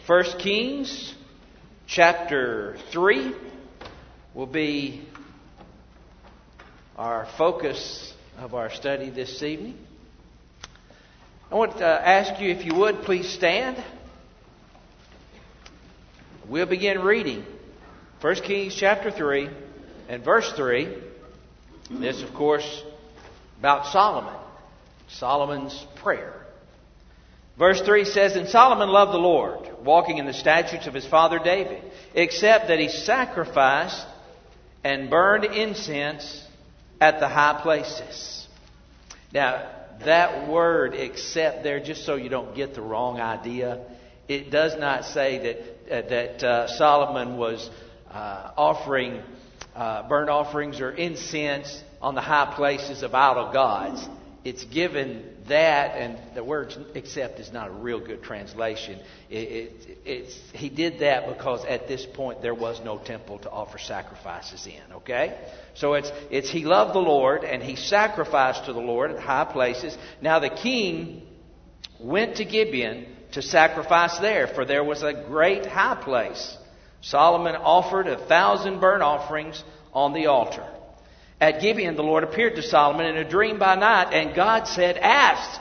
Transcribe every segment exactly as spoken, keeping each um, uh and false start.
First Kings chapter three will be our focus of our study this evening. I want to ask you, if you would, please stand. We'll begin reading First Kings chapter three and verse three. This, of course, about Solomon. Solomon's prayer. Verse three says, "And Solomon loved the Lord, walking in the statutes of his father David, except that he sacrificed and burned incense at the high places." Now, that word "except" there, just so you don't get the wrong idea, it does not say that uh, that uh, Solomon was uh, offering uh, burnt offerings or incense on the high places of idol gods. It's given that, and the word "except" is not a real good translation. It, it, it's, he did that because at this point there was no temple to offer sacrifices in. Okay? So it's, it's he loved the Lord and he sacrificed to the Lord at high places. Now the king went to Gibeon to sacrifice there, for there was a great high place. Solomon offered a thousand burnt offerings on the altar. At Gibeon, the Lord appeared to Solomon in a dream by night, and God said, "Ask,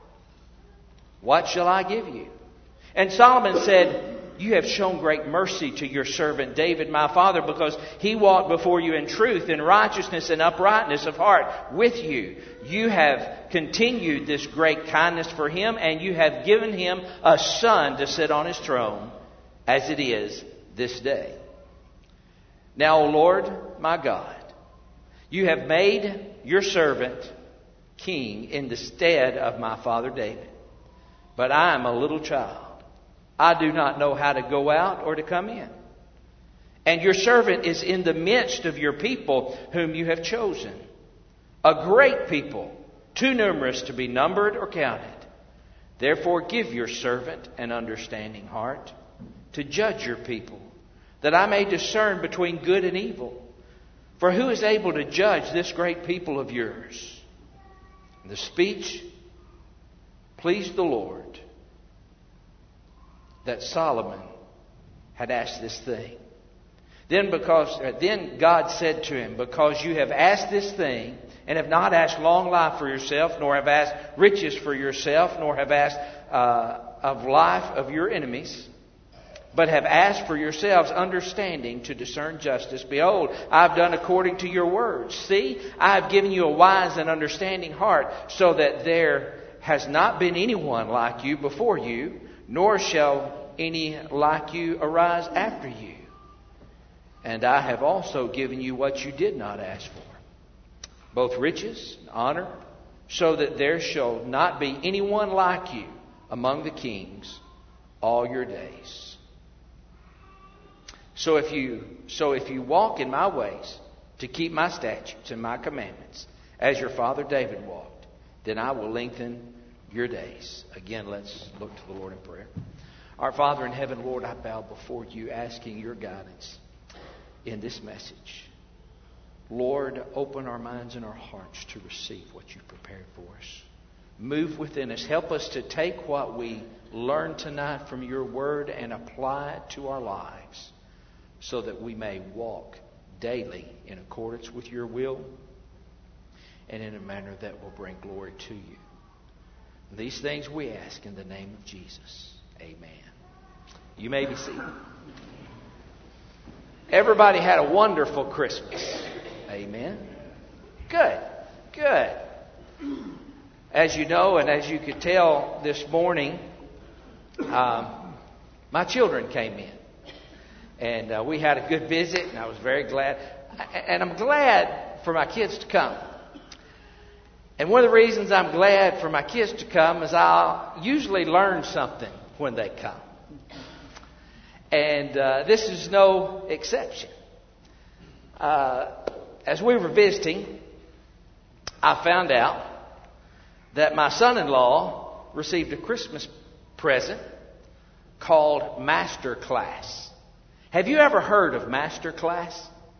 what shall I give you?" And Solomon said, "You have shown great mercy to your servant David, my father, because he walked before you in truth, in righteousness, and uprightness of heart with you. You have continued this great kindness for him, and you have given him a son to sit on his throne, as it is this day. Now, O Lord, my God, you have made your servant king in the stead of my father David. But I am a little child. I do not know how to go out or to come in. And your servant is in the midst of your people whom you have chosen, a great people, too numerous to be numbered or counted. Therefore give your servant an understanding heart to judge your people, that I may discern between good and evil. For who is able to judge this great people of yours?" The speech pleased the Lord that Solomon had asked this thing. Then because then God said to him, "Because you have asked this thing, and have not asked long life for yourself, nor have asked riches for yourself, nor have asked uh, of life of your enemies, but have asked for yourselves understanding to discern justice. Behold, I have done according to your words. See, I have given you a wise and understanding heart, so that there has not been anyone like you before you, nor shall any like you arise after you. And I have also given you what you did not ask for, both riches and honor, so that there shall not be anyone like you among the kings all your days. So if you so if you walk in my ways to keep my statutes and my commandments, as your father David walked, then I will lengthen your days." Again, let's look to the Lord in prayer. Our Father in heaven, Lord, I bow before you, asking your guidance in this message. Lord, open our minds and our hearts to receive what you prepared for us. Move within us. Help us to take what we learn tonight from your word and apply it to our lives, so that we may walk daily in accordance with your will and in a manner that will bring glory to you. These things we ask in the name of Jesus. Amen. You may be seated. Everybody had a wonderful Christmas. Amen. Good. Good. As you know, and as you could tell this morning, um, my children came in. And uh, we had a good visit, and I was very glad. And I'm glad for my kids to come. And one of the reasons I'm glad for my kids to come is I'll usually learn something when they come. And uh, this is no exception. Uh, as we were visiting, I found out that my son-in-law received a Christmas present called Master Class. Have you ever heard of Master Class?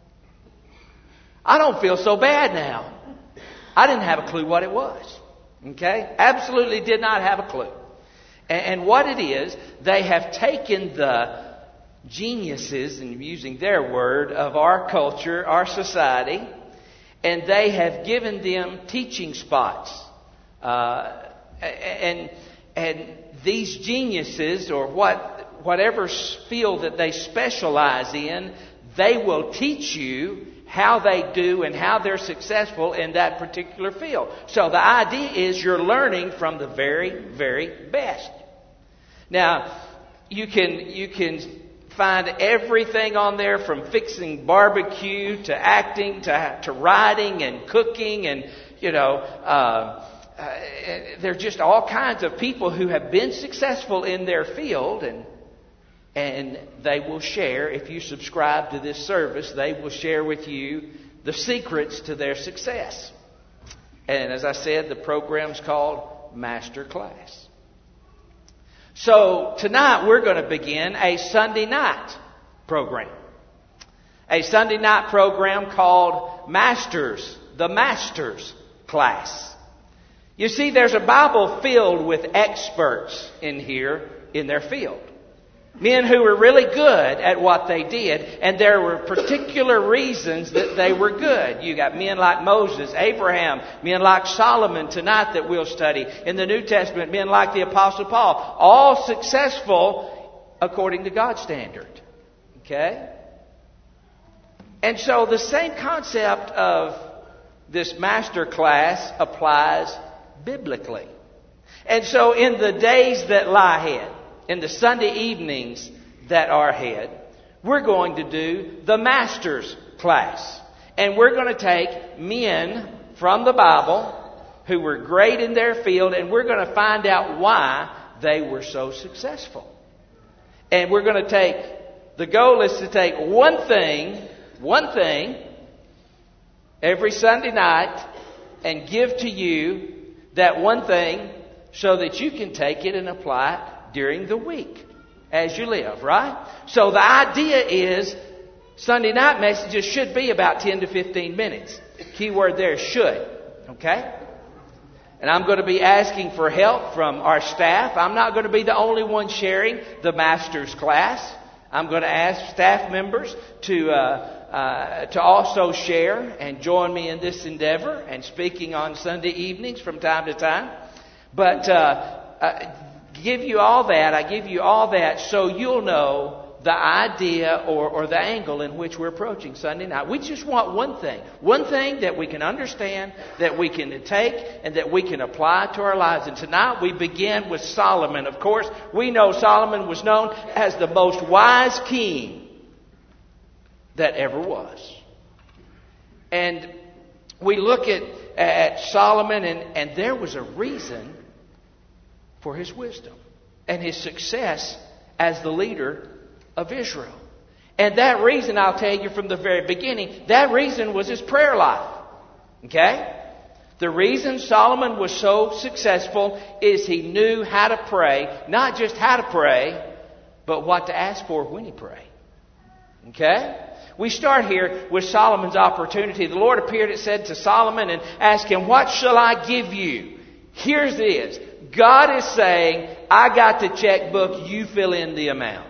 I don't feel so bad now. I didn't have a clue what it was. Okay? Absolutely did not have a clue. And what it is, they have taken the geniuses, and using their word, of our culture, our society, and they have given them teaching spots. Uh, and and these geniuses, or what whatever field that they specialize in, they will teach you how they do and how they're successful in that particular field. So the idea is you're learning from the very, very best. Now, you can you can find everything on there, from fixing barbecue to acting to to writing and cooking, and you know, uh, uh, there are just all kinds of people who have been successful in their field, and and they will share. If you subscribe to this service, they will share with you the secrets to their success. And as I said, the program's called Master Class. So tonight we're going to begin a Sunday night program. A Sunday night program called Masters, the Masters Class. You see, there's a Bible filled with experts in here in their field. Men who were really good at what they did, and there were particular reasons that they were good. You got men like Moses, Abraham, men like Solomon tonight that we'll study. In the New Testament, men like the Apostle Paul, all successful according to God's standard. Okay? And so the same concept of this master class applies biblically. And so in the days that lie ahead, in the Sunday evenings that are ahead, we're going to do the Master's Class. And we're going to take men from the Bible who were great in their field, and we're going to find out why they were so successful. And we're going to take, the goal is to take one thing, one thing, every Sunday night, and give to you that one thing so that you can take it and apply it during the week as you live, right? So the idea is Sunday night messages should be about ten to fifteen minutes. Key word there, should. Okay? And I'm going to be asking for help from our staff. I'm not going to be the only one sharing the Master's Class. I'm going to ask staff members to uh, uh, to also share and join me in this endeavor and speaking on Sunday evenings from time to time. But uh, uh give you all that. I give you all that so you'll know the idea or, or the angle in which we're approaching Sunday night. We just want one thing. One thing that we can understand, that we can take, and that we can apply to our lives. And tonight we begin with Solomon. Of course, we know Solomon was known as the most wise king that ever was. And we look at, at Solomon, and, and there was a reason for his wisdom and his success as the leader of Israel. And that reason, I'll tell you from the very beginning, that reason was his prayer life. Okay? The reason Solomon was so successful is he knew how to pray. Not just how to pray, but what to ask for when he prayed. Okay? We start here with Solomon's opportunity. The Lord appeared, it said, to Solomon and asked him, "What shall I give you?" Here's it is. God is saying, I got the checkbook, you fill in the amount.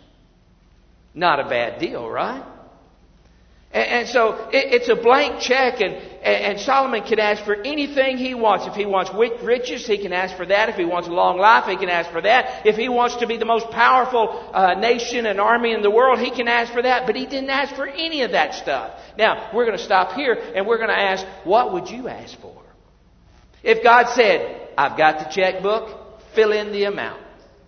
Not a bad deal, right? And, and so it, it's a blank check, and, and Solomon can ask for anything he wants. If he wants riches, he can ask for that. If he wants a long life, he can ask for that. If he wants to be the most powerful uh, nation and army in the world, he can ask for that. But he didn't ask for any of that stuff. Now, we're going to stop here, and we're going to ask, what would you ask for? If God said, I've got the checkbook, fill in the amount,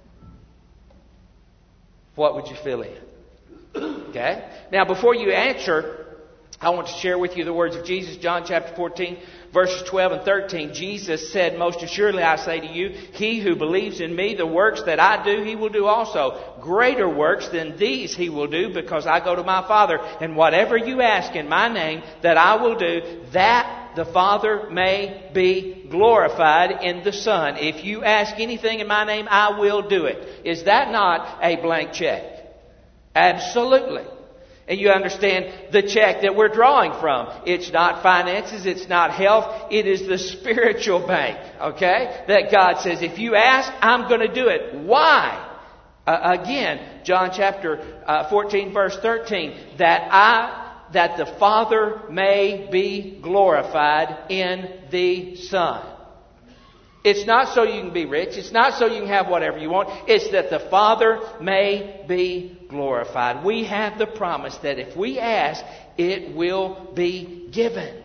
what would you fill in? Okay? Now, before you answer, I want to share with you the words of Jesus, John chapter fourteen, verses twelve and thirteen. Jesus said, "Most assuredly I say to you, he who believes in me, the works that I do, he will do also. Greater works than these he will do, because I go to my Father. And whatever you ask in my name, that I will do, that the Father may be glorified in the Son. If you ask anything in my name, I will do it." Is that not a blank check? Absolutely. And you understand the check that we're drawing from. It's not finances, it's not health, it is the spiritual bank, okay? That God says, if you ask, I'm going to do it. Why? Uh, again, John chapter uh, fourteen, verse thirteen, that I, that the Father may be glorified in the Son. It's not so you can be rich. It's not so you can have whatever you want. It's that the Father may be glorified. We have the promise that if we ask, it will be given.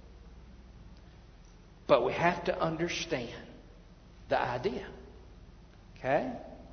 But we have to understand the idea. Okay?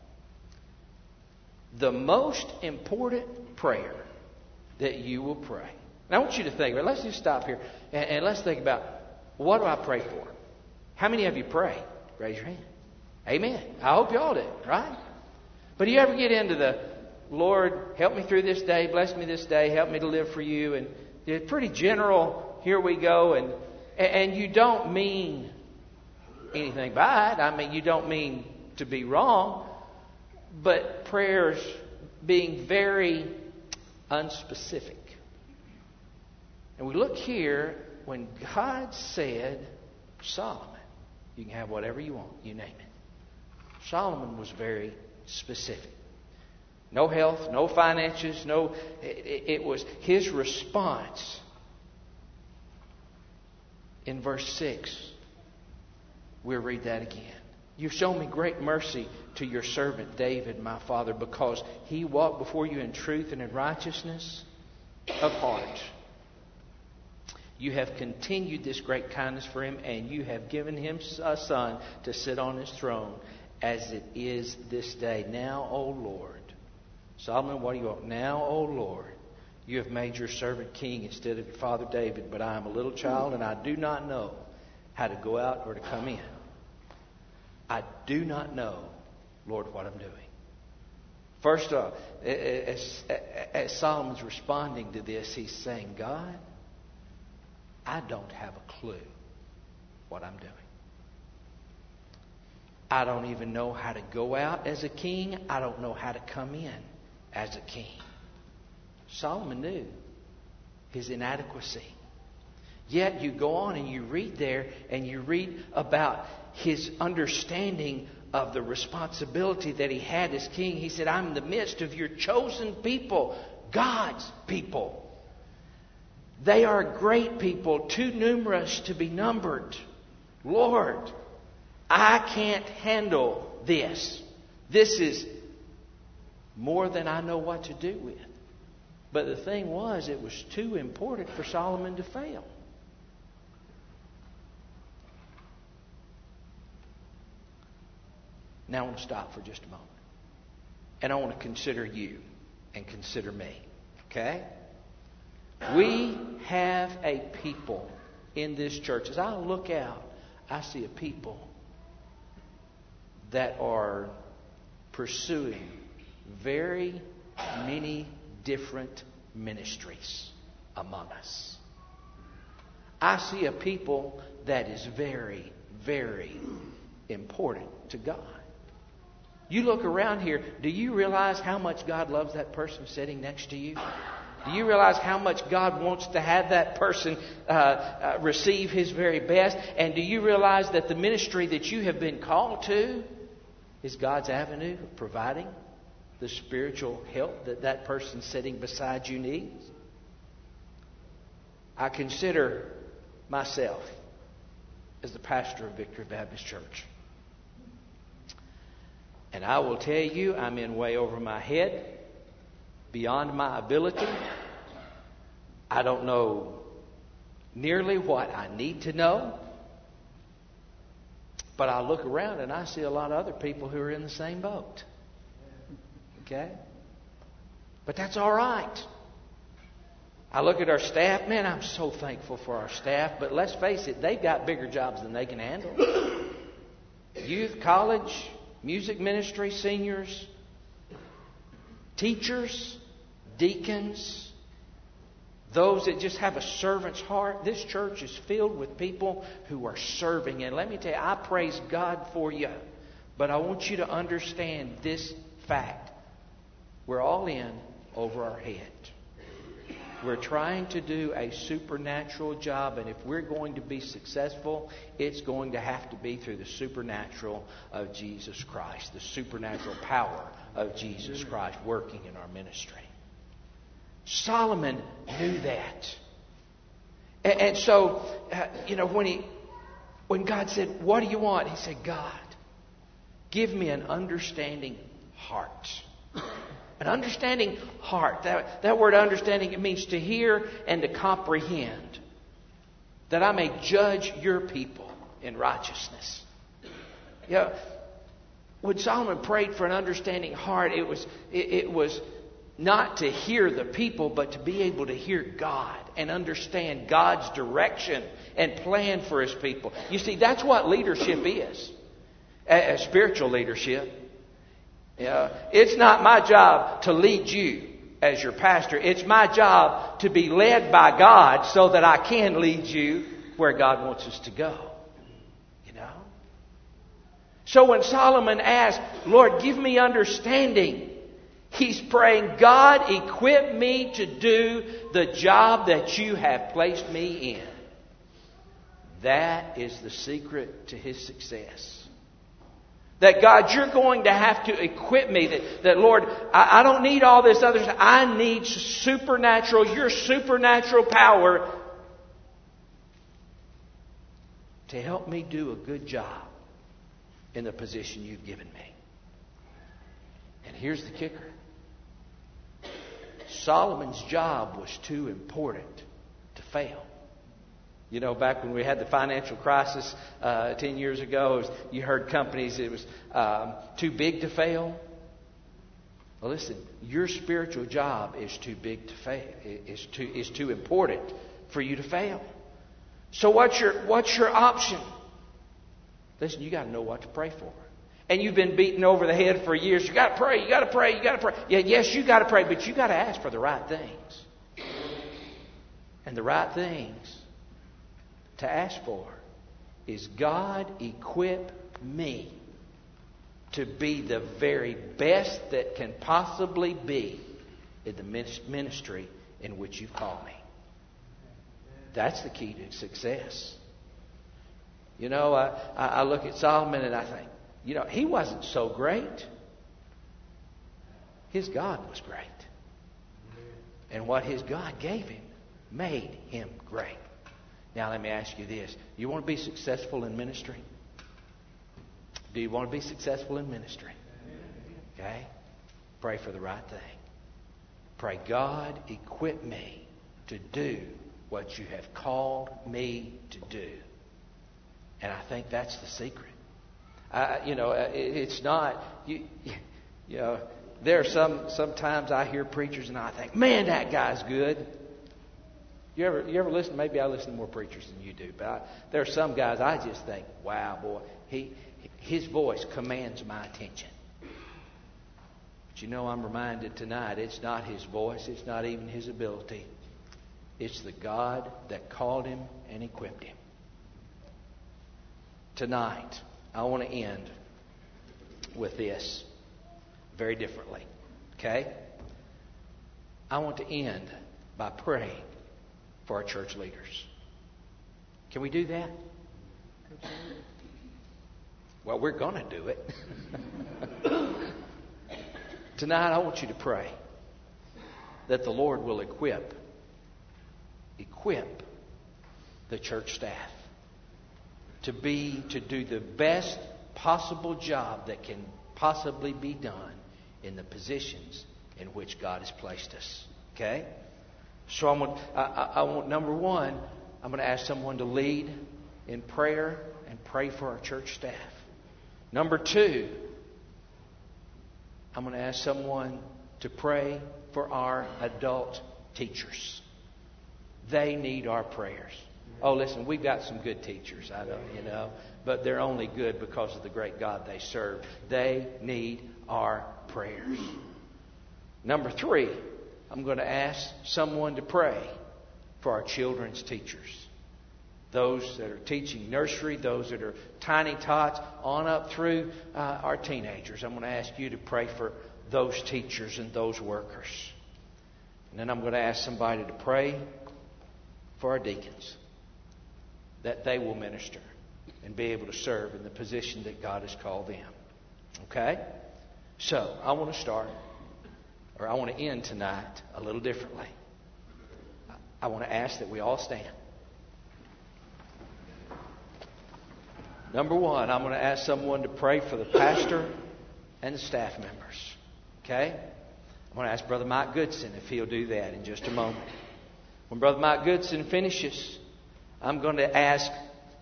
The most important prayer that you will pray. And I want you to think about it. Let's just stop here and, and let's think about, what do I pray for? How many of you pray? Raise your hand. Amen. I hope you all do, right? But do you ever get into the, Lord, help me through this day, bless me this day, help me to live for you, and it's pretty general, here we go, and and you don't mean anything by it. I mean, you don't mean to be wrong, but prayers being very unspecific. And we look here, when God said, Solomon, you can have whatever you want, you name it. Solomon was very specific. No health, no finances, no. It, it was his response in verse six. We'll read that again. You've shown me great mercy to your servant David, my father, because he walked before you in truth and in righteousness of heart. You have continued this great kindness for him, and you have given him a son to sit on his throne, as it is this day. Now, O Lord, Solomon, what do you want? Now, O Lord, you have made your servant king instead of your father David, but I am a little child, and I do not know how to go out or to come in. I do not know, Lord, what I'm doing. First off, as, as Solomon's responding to this, he's saying, God, I don't have a clue what I'm doing. I don't even know how to go out as a king. I don't know how to come in as a king. Solomon knew his inadequacy. Yet you go on and you read there and you read about his understanding of the responsibility that he had as king. He said, I'm in the midst of your chosen people, God's people. They are a great people, too numerous to be numbered. Lord, I can't handle this. This is more than I know what to do with. But the thing was, it was too important for Solomon to fail. Now I want to stop for just a moment. And I want to consider you and consider me. Okay? We have a people in this church. As I look out, I see a people that are pursuing very many different ministries among us. I see a people that is very, very important to God. You look around here, do you realize how much God loves that person sitting next to you? Do you realize how much God wants to have that person uh, uh, receive His very best? And do you realize that the ministry that you have been called to is God's avenue of providing the spiritual help that that person sitting beside you needs? I consider myself as the pastor of Victory Baptist Church. And I will tell you, I'm in way over my head, beyond my ability. I don't know nearly what I need to know. But I look around and I see a lot of other people who are in the same boat. Okay? But that's all right. I look at our staff. Man, I'm so thankful for our staff. But let's face it, they've got bigger jobs than they can handle. Youth, college, music ministry, seniors, teachers, deacons, those that just have a servant's heart. This church is filled with people who are serving. And let me tell you, I praise God for you. But I want you to understand this fact. We're all in over our head. We're trying to do a supernatural job, and if we're going to be successful, it's going to have to be through the supernatural of Jesus Christ, the supernatural power of Jesus Christ working in our ministry. Solomon knew that. And, and so, uh, you know, when he, when God said, "What do you want?" he said, "God, give me an understanding heart." An understanding heart. That, that word understanding, it means to hear and to comprehend. That I may judge your people in righteousness. You know, when Solomon prayed for an understanding heart, it was, it, it was not to hear the people, but to be able to hear God and understand God's direction and plan for His people. You see, that's what leadership is. A, a spiritual leadership. Yeah, it's not my job to lead you as your pastor. It's my job to be led by God so that I can lead you where God wants us to go. You know? So when Solomon asked, "Lord, give me understanding," he's praying, "God, equip me to do the job that you have placed me in." That is the secret to his success. That, God, you're going to have to equip me. That, that Lord, I, I don't need all this other stuff. I need supernatural, your supernatural power to help me do a good job in the position you've given me. And here's the kicker. Solomon's job was too important to fail. You know, back when we had the financial crisis uh, ten years ago, it was, you heard companies, it was um, too big to fail. Well, listen, your spiritual job is too big to fail. Is too is too important for you to fail. So what's your what's your option? Listen, you got to know what to pray for. And you've been beaten over the head for years. You got to pray. You got to pray. You got to pray. Yeah, yes, you got to pray, but you got to ask for the right things. And the right things to ask for is, God, equip me to be the very best that can possibly be in the ministry in which you've called me. That's the key to success. You know, I, I look at Solomon and I think, you know, he wasn't so great. His God was great. And what his God gave him made him great. Now let me ask you this. You want to be successful in ministry? Do you want to be successful in ministry? Okay? Pray for the right thing. Pray, God, equip me to do what you have called me to do. And I think that's the secret. I, you know, it, it's not, you, you know, there are some, sometimes I hear preachers and I think, man, that guy's good. You ever, you ever listen? Maybe I listen to more preachers than you do, but I, there are some guys I just think, wow, boy, he, his voice commands my attention. But you know, I'm reminded tonight, it's not his voice, it's not even his ability. It's the God that called him and equipped him. Tonight, I want to end with this very differently. Okay? I want to end by praying for our church leaders. Can we do that? Well, we're going to do it. Tonight, I want you to pray that the Lord will equip, equip the church staff to be, to do the best possible job that can possibly be done in the positions in which God has placed us. Okay? So I'm going, I, I, I want, number one, I'm going to ask someone to lead in prayer and pray for our church staff. Number two, I'm going to ask someone to pray for our adult teachers. They need our prayers. Oh, listen, we've got some good teachers, I know, you know, but they're only good because of the great God they serve. They need our prayers. Number three, I'm going to ask someone to pray for our children's teachers. Those that are teaching nursery, those that are tiny tots, on up through uh, our teenagers. I'm going to ask you to pray for those teachers and those workers. And then I'm going to ask somebody to pray for our deacons, that they will minister and be able to serve in the position that God has called them. Okay? So, I want to start, or I want to end tonight a little differently. I want to ask that we all stand. Number one, I'm going to ask someone to pray for the pastor and the staff members. Okay? I'm going to ask Brother Mike Goodson if he'll do that in just a moment. When Brother Mike Goodson finishes, I'm going to ask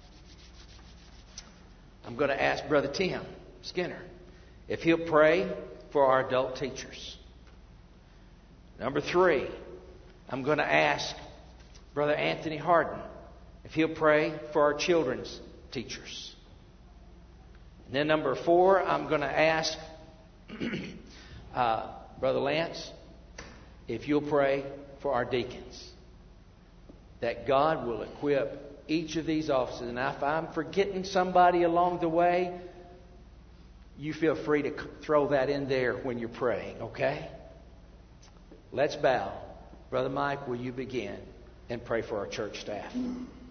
I'm going to ask Brother Tim Skinner if he'll pray for our adult teachers. Number three, I'm going to ask Brother Anthony Harden if he'll pray for our children's teachers. And then number four, I'm going to ask uh, Brother Lance if you'll pray for our deacons, that God will equip each of these offices. And if I'm forgetting somebody along the way, you feel free to throw that in there when you're praying, okay? Let's bow. Brother Mike, will you begin and pray for our church staff?